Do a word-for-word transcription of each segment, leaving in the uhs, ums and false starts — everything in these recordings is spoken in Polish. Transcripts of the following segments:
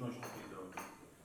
konieczności tej drogi.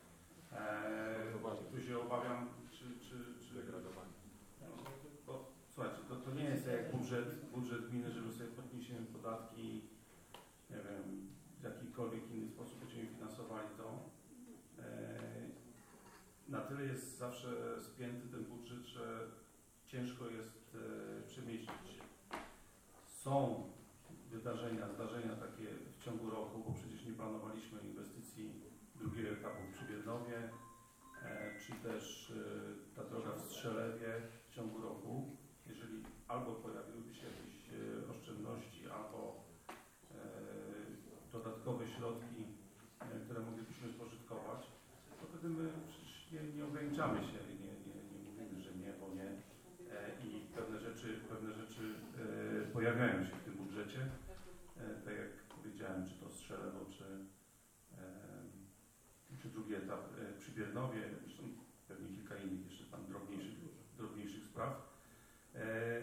Eee, tu się obawiam, czy... czy, czy no, bo, słuchajcie, to, to nie jest jak budżet, budżet gminy, że my sobie podniesiemy podatki, nie wiem, w jakikolwiek inny sposób będziemy finansowali to. Eee, na tyle jest zawsze spięty ten budżet, że ciężko jest e, przemieścić. Są wydarzenia, zdarzenia takie w ciągu roku, bo przecież nie planowaliśmy inwestycji drugiego etapu w Przybiernowie, e, czy też e, ta droga w Strzelewie w ciągu roku. Jeżeli albo pojawiłyby się jakieś e, oszczędności, albo e, dodatkowe środki, e, które moglibyśmy spożytkować, to wtedy my przecież nie, nie ograniczamy się, nie, nie, nie mówimy, że nie, bo nie. I pewne rzeczy, pewne rzeczy e, pojawiają się w tym budżecie. E, tak jak powiedziałem, czy to Strzelewo, czy, e, czy drugi etap e, przy Biernowie, zresztą pewnie kilka innych jeszcze tam drobniejszych, drobniejszych spraw. E,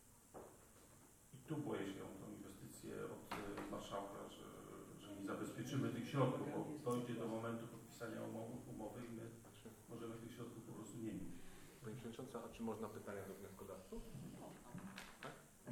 I tu boję się o tą inwestycję od e, marszałka, że, że nie zabezpieczymy tych środków, bo dojdzie do momentu podpisania umowy, umowy i my możemy tych środków po prostu nie mieć. Pani Przewodnicząca, a czy można pytania do wnioskodawców? Tak?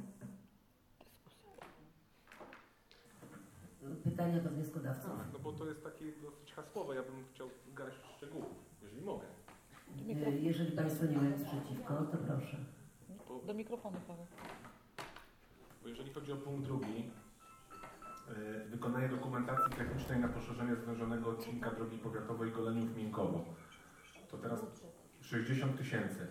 Pytania do wnioskodawców. Tak, no bo to jest takie dosyć hasłowe. Ja bym chciał garść szczegółów, jeżeli mogę. Jeżeli Państwo nie mają przeciwko, to proszę. Bo, do mikrofonu, Paweł. Bo jeżeli chodzi o punkt drugi, yy, wykonanie dokumentacji technicznej na poszerzenie zwężonego odcinka drogi powiatowej Goleniów-Minkowo. To teraz sześćdziesiąt tysięcy.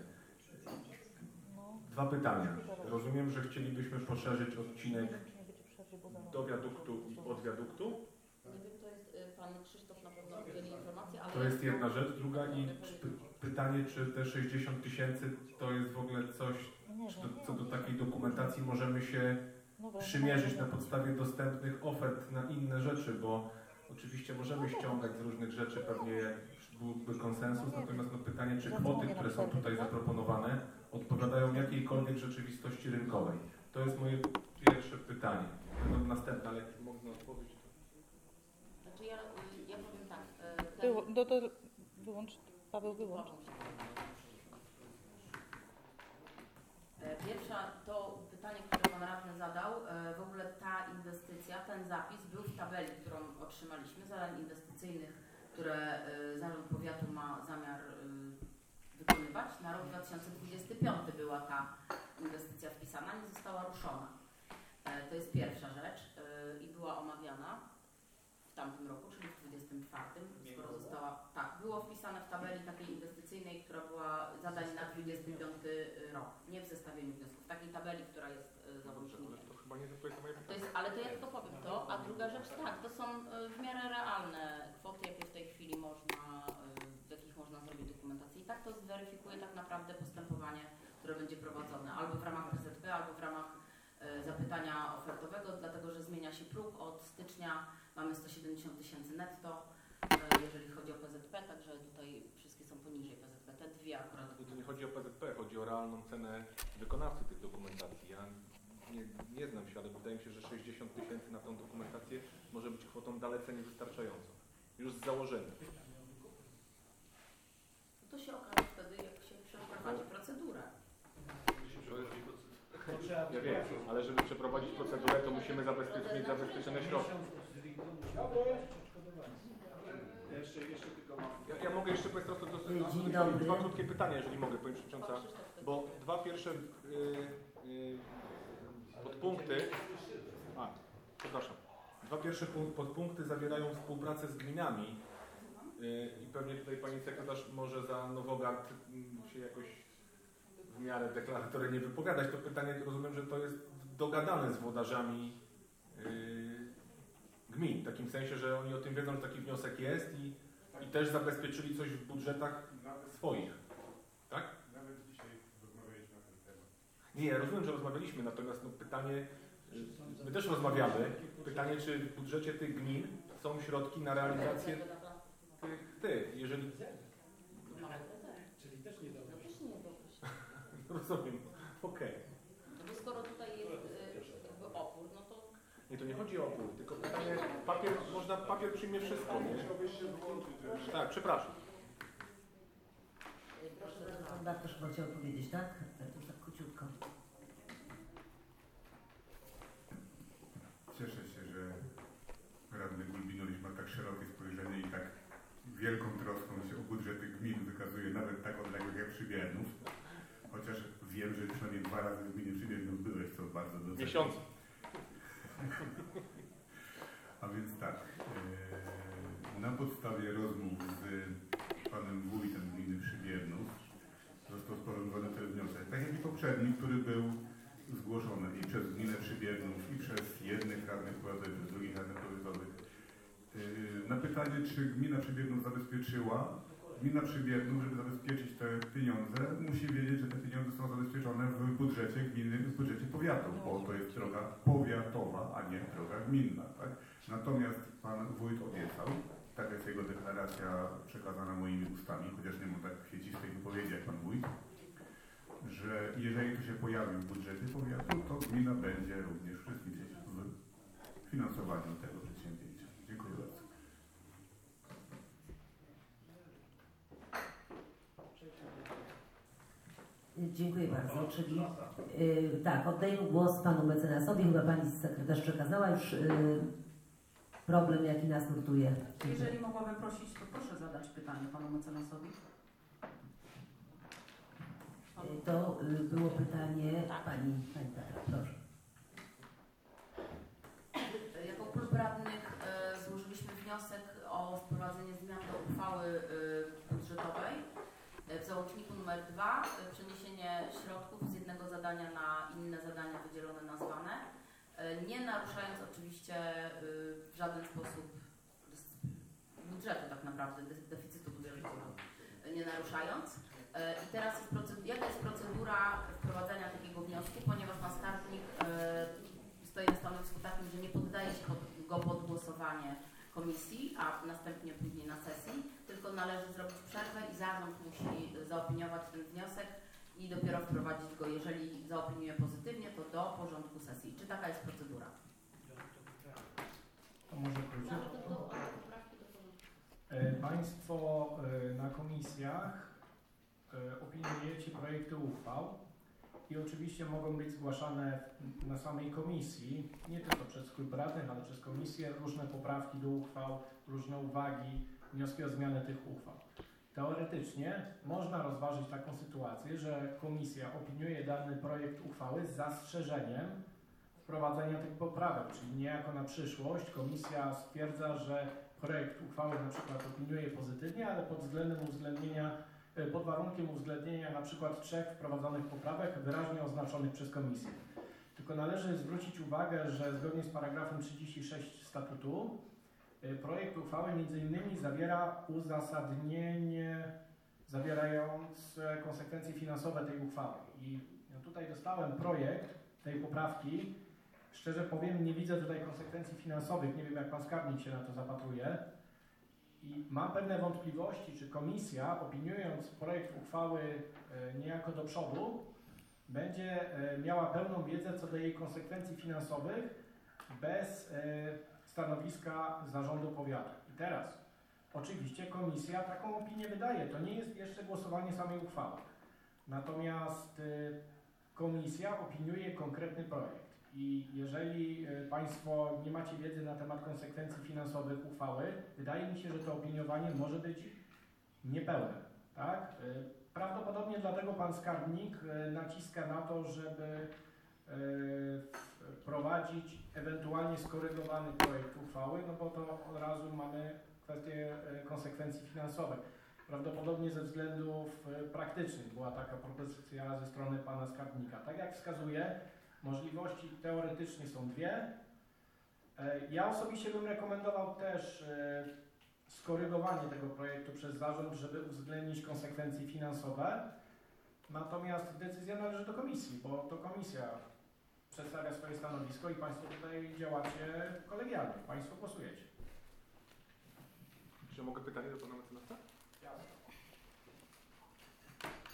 Dwa pytania. Rozumiem, że chcielibyśmy poszerzyć odcinek do wiaduktu i od wiaduktu. Nie wiem, to jest pan Krzysztof na pewno udzieli informacji, ale... To jest jedna rzecz. Druga i czy, pytanie, czy te sześćdziesiąt tysięcy to jest w ogóle coś, czy to, co do takiej dokumentacji możemy się przymierzyć na podstawie dostępnych ofert na inne rzeczy, bo oczywiście możemy ściągać z różnych rzeczy, pewnie byłby konsensus, natomiast no pytanie, czy kwoty, które są tutaj zaproponowane, odpowiadają jakiejkolwiek rzeczywistości rynkowej. To jest moje pierwsze pytanie. No, następne, ale jak można odpowiedzieć? Znaczy ja, ja powiem tak. Ten... Było, do, do, wyłącz, Paweł, wyłącz. Pierwsza to pytanie, które pan radny zadał. W ogóle ta inwestycja, ten zapis był w tabeli, którą otrzymaliśmy, zadań inwestycyjnych, które Zarząd Powiatu ma zamiar wykonywać. Na rok dwa tysiące dwudziesty piąty była ta inwestycja wpisana, nie została ruszona. To jest pierwsza rzecz i była omawiana w tamtym roku, czyli w dwudziestym czwartym. Skoro została, tak, było wpisane w tabeli takiej inwestycyjnej, która była zadań na dwudziesty piąty rok, nie w zestawieniu wniosków, w takiej tabeli, która jest załącznikiem. To chyba nie to moje To jest, ale to ja tylko powiem to, a druga rzecz tak, to są w miarę realne kwoty, jakie w tej chwili można, w jakich można zrobić dokumentację. I tak to zweryfikuje tak naprawdę postępowanie, które będzie prowadzone albo w ramach P Z P, albo w ramach zapytania ofertowego, dlatego że zmienia się próg. Od stycznia mamy sto siedemdziesiąt tysięcy netto, jeżeli chodzi o P Z P, także tutaj wszystkie są poniżej P Z P. Te dwie akurat. To nie chodzi o P Z P, chodzi o realną cenę wykonawcy tych dokumentacji. Ja nie, nie znam się, ale wydaje mi się, że sześćdziesiąt tysięcy na tą dokumentację może być kwotą dalece niewystarczającą. Już z założenia. To się okaże wtedy, jak się przeprowadzi procedurę. Ja wiem, ale żeby przeprowadzić procedurę, to musimy zabezpieczyć, mieć zabezpieczone środki. Ja, ja mogę jeszcze powiedzieć to dosyć dwa krótkie pytania, jeżeli mogę, Pani Przewodnicząca, bo dwa pierwsze yy, yy, podpunkty, a, przepraszam, dwa pierwsze podpunkty zawierają współpracę z gminami yy, i pewnie tutaj Pani Sekretarz może za Nowogard yy, się jakoś w miarę deklaratory nie wypowiadać. To pytanie, rozumiem, że to jest dogadane z włodarzami yy, gmin, w takim sensie, że oni o tym wiedzą, że taki wniosek jest i, i też zabezpieczyli coś w budżetach swoich. Tak? Nawet dzisiaj rozmawialiśmy na ten temat. Nie, ja rozumiem, że rozmawialiśmy, natomiast no, pytanie, my też rozmawiamy, pytanie, czy w budżecie tych gmin są środki na realizację tych, tych jeżeli... Czyli też nie dobrze. No też nie dobrze. Rozumiem, okej. Okay. No bo skoro tutaj jest jakby opór, no to Nie, to nie chodzi o opór, tylko pytanie, papier, można, papier przyjmie wszystko, nie? Tak, przepraszam. Proszę, pan Bartosz chyba chciał powiedzieć, tak? To już tak króciutko. Cieszę się, że radny Gulbinowicz ma tak szerokie spojrzenie i tak wielką troską się o budżety gmin wykazuje, nawet tak odległych jak Przybiernów. Chociaż wiem, że przynajmniej dwa razy w gminie Przybiernów byłeś, co bardzo doceniam. Miesiące. A więc tak, e, na podstawie rozmów z panem wójtem gminy Przybiernów został sporządzony ten wniosek, tak jak i poprzedni, który był zgłoszony i przez gminę Przybiernów, i przez jednych radnych powiatowych, i przez drugich radnych powiatowych. E, na pytanie, czy gmina Przybiernów zabezpieczyła, gmina Przybiernów, żeby zabezpieczyć te pieniądze, musi wiedzieć, że te pieniądze są zabezpieczone w budżecie gminy, w budżecie powiatu, bo to jest droga powiatowa, a nie droga gminna. Tak? Natomiast pan wójt obiecał, taka jest jego deklaracja przekazana moimi ustami, chociaż nie mam tak kwiecistej wypowiedzi jak pan wójt, że jeżeli to się pojawi w budżecie powiatu, to gmina będzie również uczestniczyć w finansowaniu tego przedsięwzięcia. Dziękuję bardzo. Dziękuję bardzo. Czyli yy, tak, oddaję głos panu mecenasowi. Chyba pani sekretarz przekazała już yy, problem, jaki nas nurtuje. Jeżeli mogłabym prosić, to proszę zadać pytanie panu mecenasowi. Yy, to yy, było pytanie pani, pani tak, proszę. Jako klub radnych e, złożyliśmy wniosek o wprowadzenie zmian do uchwały e, budżetowej. E, w załączniku numer dwa e, przeniesienie środków z jednego zadania na inne zadania wydzielone, nazwane, e, nie naruszając oczywiście e, w żaden sposób budżetu tak naprawdę, de- deficytu budżetowego, e, nie naruszając. E, I teraz jest proced- jaka jest procedura wprowadzania takiego wniosku, ponieważ pan skarbnik e, stoi na stanowisku takim, że nie poddaje się pod, go pod głosowanie komisji, a następnie później na sesji, tylko należy zrobić przerwę i zarząd musi zaopiniować ten wniosek i dopiero wprowadzić go, jeżeli zaopiniuje pozytywnie, to do porządku sesji. Czy taka jest procedura? To może krócej. E, Państwo e, na komisjach e, opiniujecie projekty uchwał i oczywiście mogą być zgłaszane na samej komisji, nie tylko przez klub radnych, ale przez komisję, różne poprawki do uchwał, różne uwagi, wnioski o zmianę tych uchwał. Teoretycznie można rozważyć taką sytuację, że komisja opiniuje dany projekt uchwały z zastrzeżeniem wprowadzenia tych poprawek, czyli niejako na przyszłość komisja stwierdza, że projekt uchwały na przykład opiniuje pozytywnie, ale pod względem uwzględnienia, pod warunkiem uwzględnienia na przykład trzech wprowadzonych poprawek wyraźnie oznaczonych przez komisję. Tylko należy zwrócić uwagę, że zgodnie z paragrafem trzydziestym szóstym statutu projekt uchwały między innymi zawiera uzasadnienie zawierające konsekwencje finansowe tej uchwały. I ja tutaj dostałem projekt tej poprawki. Szczerze powiem, nie widzę tutaj konsekwencji finansowych. Nie wiem, jak pan skarbnik się na to zapatruje. I mam pewne wątpliwości, czy komisja, opiniując projekt uchwały e, niejako do przodu, będzie e, miała pełną wiedzę co do jej konsekwencji finansowych bez e, stanowiska zarządu powiatu. I teraz, oczywiście komisja taką opinię wydaje. To nie jest jeszcze głosowanie samej uchwały. Natomiast e, komisja opiniuje konkretny projekt. I jeżeli e, Państwo nie macie wiedzy na temat konsekwencji finansowych uchwały, wydaje mi się, że to opiniowanie może być niepełne. Tak? E, prawdopodobnie dlatego Pan Skarbnik e, naciska na to, żeby e, wprowadzić ewentualnie skorygowany projekt uchwały, no bo to od razu mamy kwestię e, konsekwencji finansowych. Prawdopodobnie ze względów e, praktycznych była taka propozycja ze strony Pana Skarbnika. Tak jak wskazuje, możliwości teoretycznie są dwie. Ja osobiście bym rekomendował też skorygowanie tego projektu przez zarząd, żeby uwzględnić konsekwencje finansowe. Natomiast decyzja należy do komisji, bo to komisja przedstawia swoje stanowisko i Państwo tutaj działacie kolegialnie. Państwo głosujecie. Czy mogę pytanie do pana mecenasa?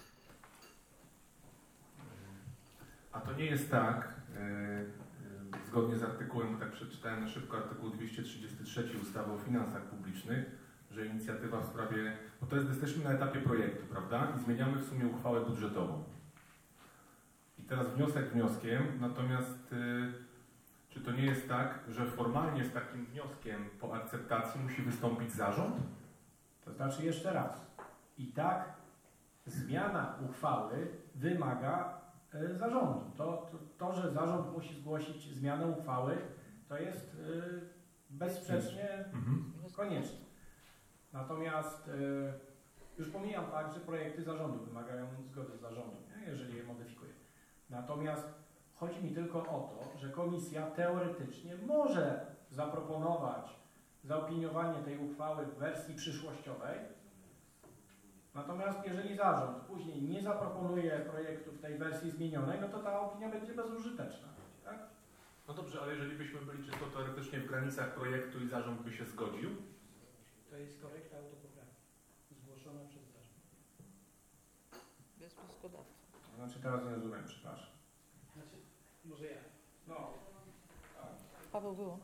A to nie jest tak, zgodnie z artykułem, tak przeczytałem na szybko, artykuł dwieście trzydzieści trzy ustawy o finansach publicznych, że inicjatywa w sprawie, bo to jest, jesteśmy na etapie projektu, prawda? I zmieniamy w sumie uchwałę budżetową. I teraz wniosek wnioskiem, natomiast y, czy to nie jest tak, że formalnie z takim wnioskiem po akceptacji musi wystąpić zarząd? To znaczy jeszcze raz. I tak zmiana uchwały wymaga y, zarządu. To, to, to, że zarząd musi zgłosić zmianę uchwały, to jest y, bezsprzecznie Mhm. konieczne. Natomiast y, już pomijam fakt, że projekty zarządu wymagają zgody zarządu, nie? Jeżeli je modyfikuje. Natomiast chodzi mi tylko o to, że komisja teoretycznie może zaproponować zaopiniowanie tej uchwały w wersji przyszłościowej. Natomiast jeżeli zarząd później nie zaproponuje projektu w tej wersji zmienionej, no to ta opinia będzie bezużyteczna. Tak? No dobrze, ale jeżeli byśmy byli czysto teoretycznie w granicach projektu i zarząd by się zgodził? To jest korekta autopoprawki zgłoszona przez zarząd. Bez wnioskodawcy. Znaczy teraz nie rozumiem, przepraszam. Znaczy, może ja. No. Paweł, wyłącz.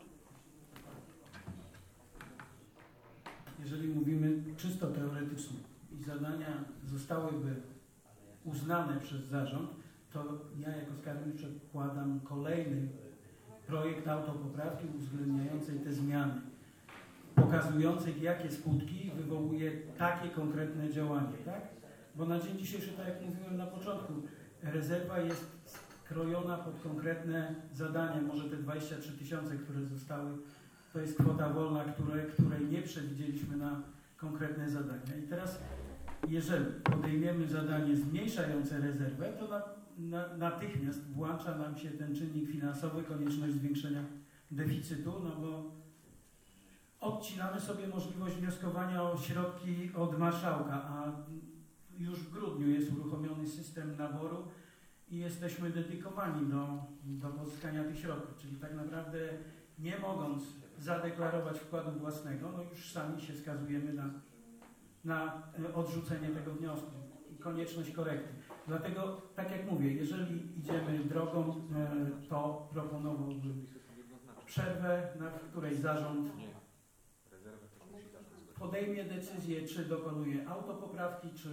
Jeżeli mówimy czysto teoretycznie i zadania zostałyby uznane przez zarząd, to ja jako skarbnik przedkładam kolejny projekt autopoprawki uwzględniającej te zmiany, pokazujących, jakie skutki wywołuje takie konkretne działanie, tak? Bo na dzień dzisiejszy, tak jak mówiłem na początku, rezerwa jest skrojona pod konkretne zadania. Może te dwadzieścia trzy tysiące, które zostały, to jest kwota wolna, które, której nie przewidzieliśmy na konkretne zadania. I teraz, jeżeli podejmiemy zadanie zmniejszające rezerwę, to na, na, natychmiast włącza nam się ten czynnik finansowy, konieczność zwiększenia deficytu, no bo odcinamy sobie możliwość wnioskowania o środki od marszałka, a już w grudniu jest uruchomiony system naboru i jesteśmy dedykowani do, do pozyskania tych środków, czyli tak naprawdę nie mogąc zadeklarować wkładu własnego, no już sami się skazujemy na, na odrzucenie tego wniosku i konieczność korekty. Dlatego, tak jak mówię, jeżeli idziemy drogą, to proponowałbym przerwę, na której zarząd podejmie decyzję, czy dokonuje autopoprawki, czy...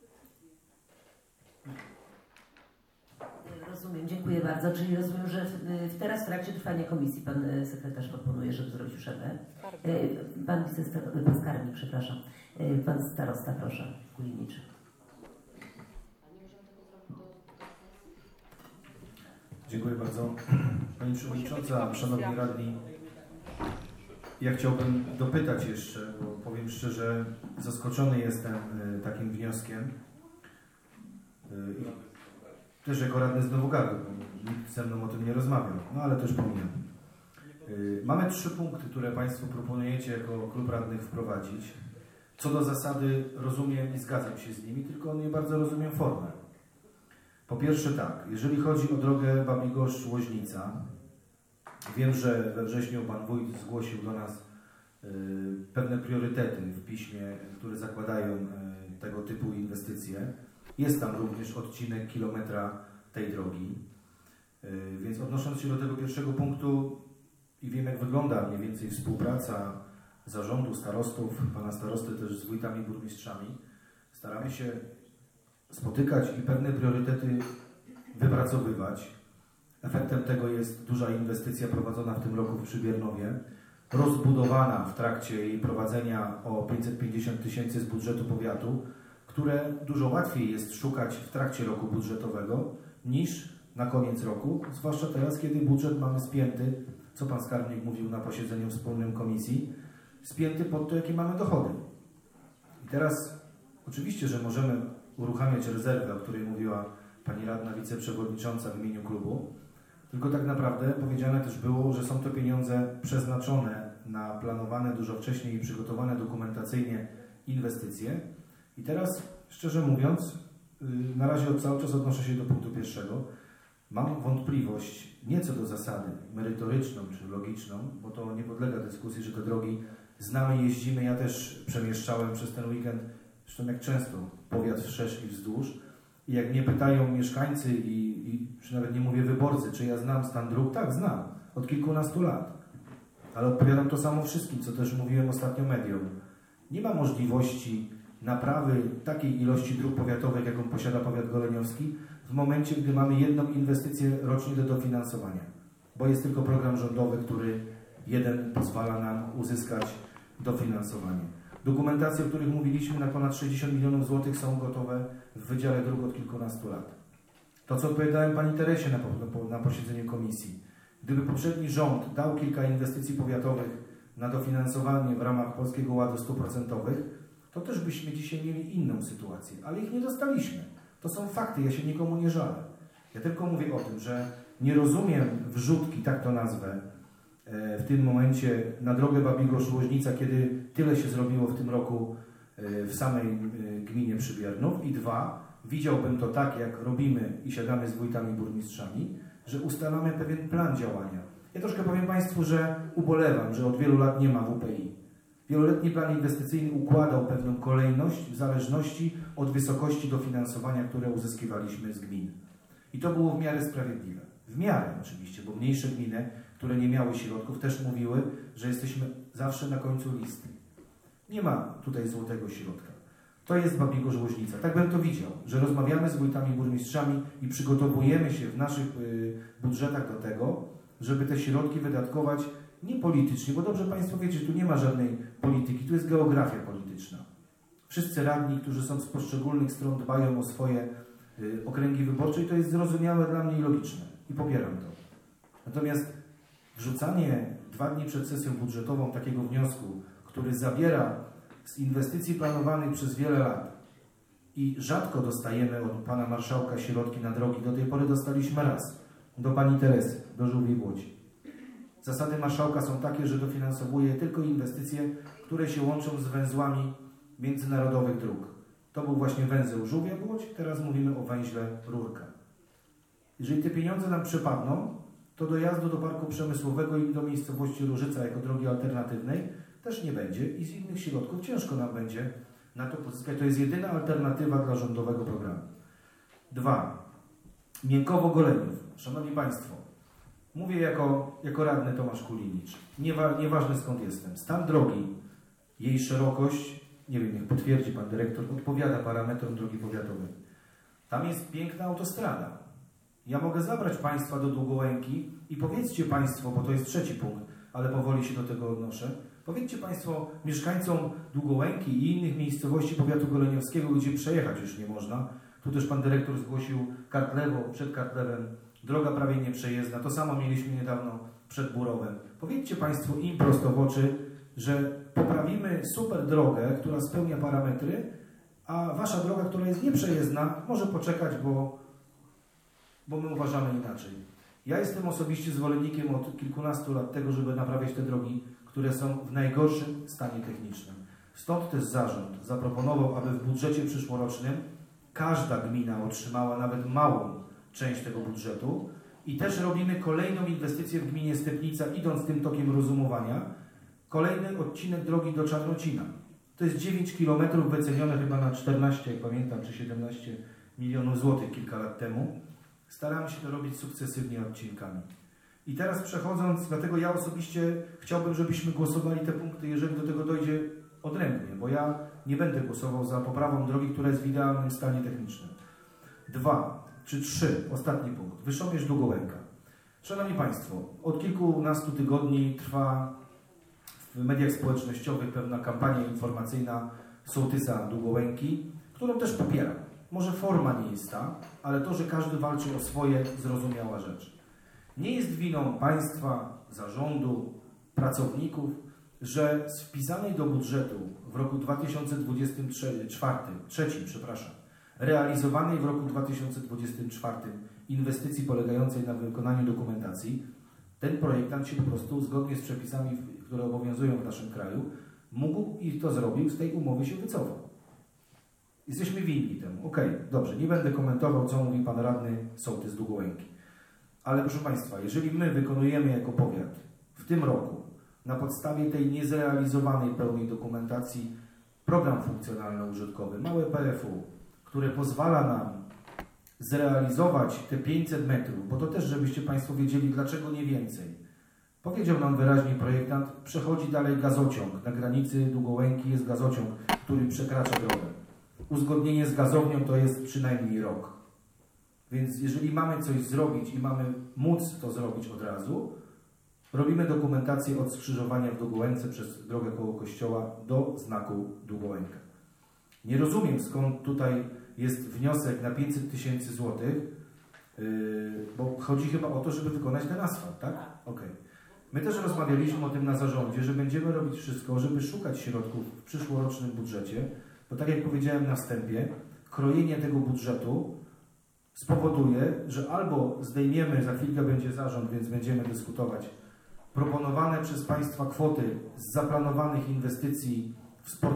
Rozumiem, dziękuję bardzo. Czyli rozumiem, że w, teraz w trakcie trwania komisji pan sekretarz proponuje, żeby zrobić przerwę. Pan wicesekretarz, pan skarbnik, przepraszam. Pan starosta, proszę, Kuliniczy. Dziękuję bardzo. Pani Przewodnicząca, Szanowni Radni, ja chciałbym dopytać jeszcze, bo powiem szczerze, zaskoczony jestem takim wnioskiem. Też jako radny z Nowogardu, bo nikt ze mną o tym nie rozmawiał, no ale też pomijam. Mamy trzy punkty, które Państwo proponujecie jako klub radnych wprowadzić. Co do zasady rozumiem i zgadzam się z nimi, tylko nie bardzo rozumiem formę. Po pierwsze tak, jeżeli chodzi o drogę Babigosz-Łoźnica, wiem, że we wrześniu Pan Wójt zgłosił do nas pewne priorytety w piśmie, które zakładają tego typu inwestycje. Jest tam również odcinek kilometra tej drogi. Więc odnosząc się do tego pierwszego punktu i wiem, jak wygląda mniej więcej współpraca zarządu, starostów, pana starosty też z wójtami, burmistrzami, staramy się spotykać i pewne priorytety wypracowywać. Efektem tego jest duża inwestycja prowadzona w tym roku w Przybiernowie, rozbudowana w trakcie jej prowadzenia o pięćset pięćdziesiąt tysięcy z budżetu powiatu, które dużo łatwiej jest szukać w trakcie roku budżetowego niż na koniec roku, zwłaszcza teraz, kiedy budżet mamy spięty, co Pan Skarbnik mówił na posiedzeniu wspólnym komisji, spięty pod to, jakie mamy dochody. I teraz oczywiście, że możemy uruchamiać rezerwę, o której mówiła Pani Radna Wiceprzewodnicząca w imieniu klubu, tylko tak naprawdę powiedziane też było, że są to pieniądze przeznaczone na planowane dużo wcześniej i przygotowane dokumentacyjnie inwestycje. I teraz, szczerze mówiąc, na razie cały czas odnoszę się do punktu pierwszego. Mam wątpliwość nie co do zasady merytoryczną czy logiczną, bo to nie podlega dyskusji, że te drogi znamy, jeździmy. Ja też przemieszczałem przez ten weekend, zresztą jak często, powiat wszerz i wzdłuż. I jak mnie pytają mieszkańcy i, i czy nawet nie mówię wyborcy, czy ja znam stan dróg, tak znam. od kilkunastu lat. Ale odpowiadam to samo wszystkim, co też mówiłem ostatnio mediom. Nie ma możliwości naprawy takiej ilości dróg powiatowych, jaką posiada powiat goleniowski, w momencie, gdy mamy jedną inwestycję rocznie do dofinansowania. Bo jest tylko program rządowy, który jeden pozwala nam uzyskać dofinansowanie. Dokumentacje, o których mówiliśmy, na ponad sześćdziesiąt milionów złotych są gotowe w Wydziale Dróg od kilkunastu lat. To, co odpowiadałem Pani Teresie na, na, na posiedzeniu komisji. Gdyby poprzedni rząd dał kilka inwestycji powiatowych na dofinansowanie w ramach Polskiego Ładu stu procentowych, to też byśmy dzisiaj mieli inną sytuację. Ale ich nie dostaliśmy. To są fakty, ja się nikomu nie żalę. Ja tylko mówię o tym, że nie rozumiem wrzutki, tak to nazwę, w tym momencie na drogę Babigosz-Łoźnica, kiedy tyle się zrobiło w tym roku w samej gminie Przybiernów. I dwa, widziałbym to tak, jak robimy i siadamy z wójtami, burmistrzami, że ustalamy pewien plan działania. Ja troszkę powiem Państwu, że ubolewam, że od wielu lat nie ma W P I. Wieloletni plan inwestycyjny układał pewną kolejność w zależności od wysokości dofinansowania, które uzyskiwaliśmy z gmin. I to było w miarę sprawiedliwe. W miarę oczywiście, bo mniejsze gminy, które nie miały środków, też mówiły, że jesteśmy zawsze na końcu listy. Nie ma tutaj złotego środka. To jest Babigorz-Łoźnica. Tak bym to widział, że rozmawiamy z wójtami, burmistrzami i przygotowujemy się w naszych y, budżetach do tego, żeby te środki wydatkować nie politycznie, bo dobrze Państwo wiecie, tu nie ma żadnej polityki, tu jest geografia polityczna. Wszyscy radni, którzy są z poszczególnych stron, dbają o swoje y, okręgi wyborcze i to jest zrozumiałe dla mnie i logiczne. I popieram to. Natomiast wrzucanie dwa dni przed sesją budżetową takiego wniosku, który zabiera z inwestycji planowanych przez wiele lat i rzadko dostajemy od Pana Marszałka środki na drogi, do tej pory dostaliśmy raz, do Pani Teresy, do Żółwiej Łodzi. Zasady Marszałka są takie, że dofinansowuje tylko inwestycje, które się łączą z węzłami międzynarodowych dróg. To był właśnie węzeł Żółwia-Łódź, teraz mówimy o węźle Rurka. Jeżeli te pieniądze nam przepadną, to dojazdu do parku przemysłowego i do miejscowości Różyca jako drogi alternatywnej też nie będzie i z innych środków ciężko nam będzie na to pozyskać. To jest jedyna alternatywa dla rządowego programu. Dwa. Miękowo-Goleniów. Szanowni Państwo, mówię jako, jako radny Tomasz Kulinicz. Niewa, nieważne skąd jestem. Stan drogi, jej szerokość, nie wiem, niech potwierdzi Pan Dyrektor, odpowiada parametrom drogi powiatowej. Tam jest piękna autostrada. Ja mogę zabrać Państwa do Długołęki i powiedzcie Państwo, bo to jest trzeci punkt, ale powoli się do tego odnoszę, powiedzcie Państwo mieszkańcom Długołęki i innych miejscowości powiatu goleniowskiego, gdzie przejechać już nie można. Tu też Pan Dyrektor zgłosił Kartlewo, przed Kartlewem, droga prawie nieprzejezdna. To samo mieliśmy niedawno przed Burowem. Powiedzcie Państwo im prosto w oczy, że poprawimy super drogę, która spełnia parametry, a Wasza droga, która jest nieprzejezdna, może poczekać, bo bo my uważamy inaczej. Ja jestem osobiście zwolennikiem od kilkunastu lat tego, żeby naprawiać te drogi, które są w najgorszym stanie technicznym. Stąd też zarząd zaproponował, aby w budżecie przyszłorocznym każda gmina otrzymała nawet małą część tego budżetu i też robimy kolejną inwestycję w gminie Stepnica, idąc tym tokiem rozumowania, kolejny odcinek drogi do Czarnocina. To jest dziewięć kilometrów wycenione chyba na czternaście, jak pamiętam, czy siedemnaście milionów złotych kilka lat temu. Staramy się to robić sukcesywnie odcinkami. I teraz przechodząc, dlatego ja osobiście chciałbym, żebyśmy głosowali te punkty, jeżeli do tego dojdzie odrębnie, bo ja nie będę głosował za poprawą drogi, która jest w idealnym stanie technicznym. Dwa czy trzy, ostatni punkt. Wyszomierz Długołęka. Szanowni Państwo, od kilkunastu tygodni trwa w mediach społecznościowych pewna kampania informacyjna sołtysa Długołęki, którą też popieram. Może forma nie jest ta, ale to, że każdy walczy o swoje, zrozumiała rzecz. Nie jest winą państwa, zarządu, pracowników, że z wpisanej do budżetu w roku dwa tysiące dwudziestym trzecim, przepraszam, realizowanej w roku dwa tysiące dwudziestym czwartym inwestycji polegającej na wykonaniu dokumentacji, ten projektant się po prostu zgodnie z przepisami, które obowiązują w naszym kraju, mógł i to zrobił, z tej umowy się wycofał. Jesteśmy winni temu. Okej, okay, dobrze, nie będę komentował, co mówi Pan Radny sołtys Długołęki. Ale proszę Państwa, jeżeli my wykonujemy jako powiat w tym roku na podstawie tej niezrealizowanej pełnej dokumentacji program funkcjonalno-użytkowy, małe P F U, które pozwala nam zrealizować te pięćset metrów, bo to też, żebyście Państwo wiedzieli, dlaczego nie więcej. Powiedział nam wyraźnie projektant, przechodzi dalej gazociąg. Na granicy Długołęki jest gazociąg, który przekracza drogę. Uzgodnienie z gazownią to jest przynajmniej rok. Więc jeżeli mamy coś zrobić i mamy móc to zrobić od razu, robimy dokumentację od skrzyżowania w Długołęce przez drogę koło kościoła do znaku Długołęka. Nie rozumiem, skąd tutaj jest wniosek na pięćset tysięcy złotych, yy, bo chodzi chyba o to, żeby wykonać ten asfalt, tak? Okej. Okay. My też rozmawialiśmy o tym na zarządzie, że będziemy robić wszystko, żeby szukać środków w przyszłorocznym budżecie, bo tak jak powiedziałem na wstępie, krojenie tego budżetu spowoduje, że albo zdejmiemy, za chwilkę będzie zarząd, więc będziemy dyskutować, proponowane przez Państwa kwoty z zaplanowanych inwestycji w sport